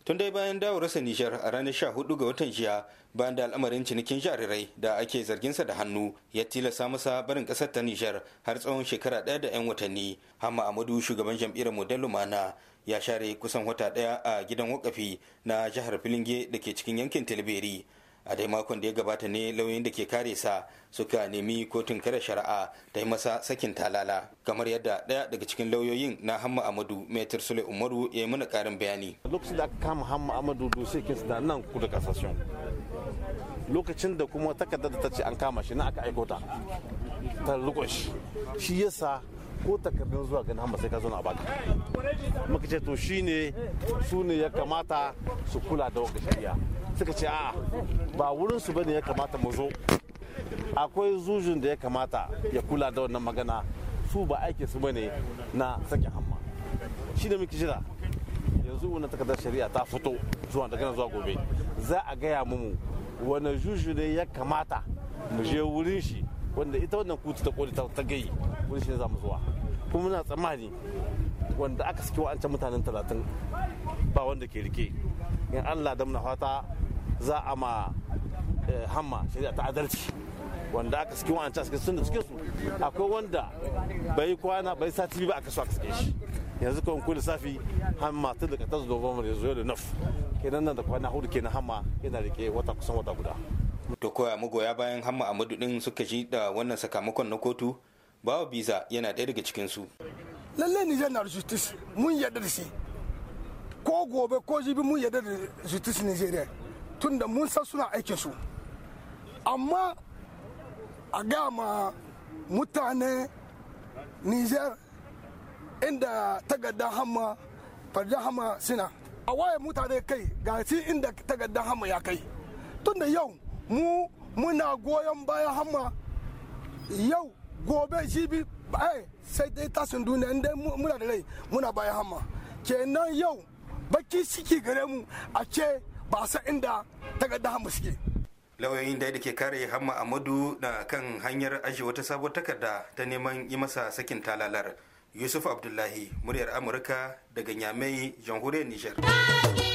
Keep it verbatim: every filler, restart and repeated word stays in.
tun dai bayan dawarsa Nijar a ranar sha hudu ga watan jiya bayan da al'amarin cinikin jarirai da ake zarginsa da hannu ya tilasta masa barin kasar ta Nijar har tsawon shekara ɗaya da 'yan watanni. Hamma Amadu shugaban jam'iyyar Model Lumana ya share kusan wata ɗaya a gidan wakafi na jihar Filinge da ke cikin yankin Tilberi. A dai makon da ya gabata ne lauyoyin da ke kare sa suka nemi kotun kare shari'a ta yi masa sakin talala, kamar yadda ɗaya daga cikin lauyoyin na Hamma Amadu, Maitre Sule Umaru, ya yi mana ƙarin bayani. Lokacin da aka kama Hamma Amadu dosai kinsu da nan kudu kasashen, lokacin da kuma takardar da ta ce an kama shi na aka aiko ta ta riko shi shi yasa ko takardun zuwa ganin Hamma sai ka zo na baka. Muka ce to shine su ne ya kamata su kula da wanga shari'a. Suka ce a ba wurin su bane ya kamata mu zo, akwai zujin da ya kamata ya kula da wannan magana, su ba aike su bane na sake Hamma. Shi da muke jira yanzu wannan takardar shari'a ta fito zuwa daga nan zuwa gobe, za a gaya mu wani juju ne ya kamata mu je wurin shi, wanda ita wannan kutu ta koli ta gai wurin shi ne za mu zuwa. Kuma muna tsammani wanda aka saki wa'ancan mutanen talatin ba wanda ke rike, in Allah da muna fata za a ma Hamma shari'a ta adalci. Wanda aka saki wa'ancan suke sun da suke su akwai wanda bai kwana bai sati ba aka so aka sake shi. Yanzu kawai ko lissafi Hamma tun da ka tazo November ya zo da naf kenan nan da kwana hudu kenan Hamma yana rike wata kusan wata guda. To koya magoya bayan Hamma Amadu din suka ji da wannan sakamakon na kotu? Bawa Biza yana ɗaya daga cikin su. Lallai Nijar na da justice mun yarda da shi, ko gobe ko jibi mun yarda da justice Nigeria tunda mun san suna aikin su, amma a gama mutane Nijar inda tagaddan Hamma farjan Hamma suna a waye mutane kai ga shi inda tagaddan Hamma ya kai, tunda yau mu muna goyon bayan Hamma, yau gobe jibi ai sai dai tasin duniya inda muna da rai muna bayan Hamma. Kenan yau baki ciki gare mu a ce ba sa inda tagaddan Hamma suke. Lauyoyin da ke kare Hamma Amadu na kan hanyar ajiye wata sabuwar takarda ta neman yi masa sakin talalar. Yusuf Abdullahi, muryar Amurka daga Nyamai, jamhuriyar Nijar.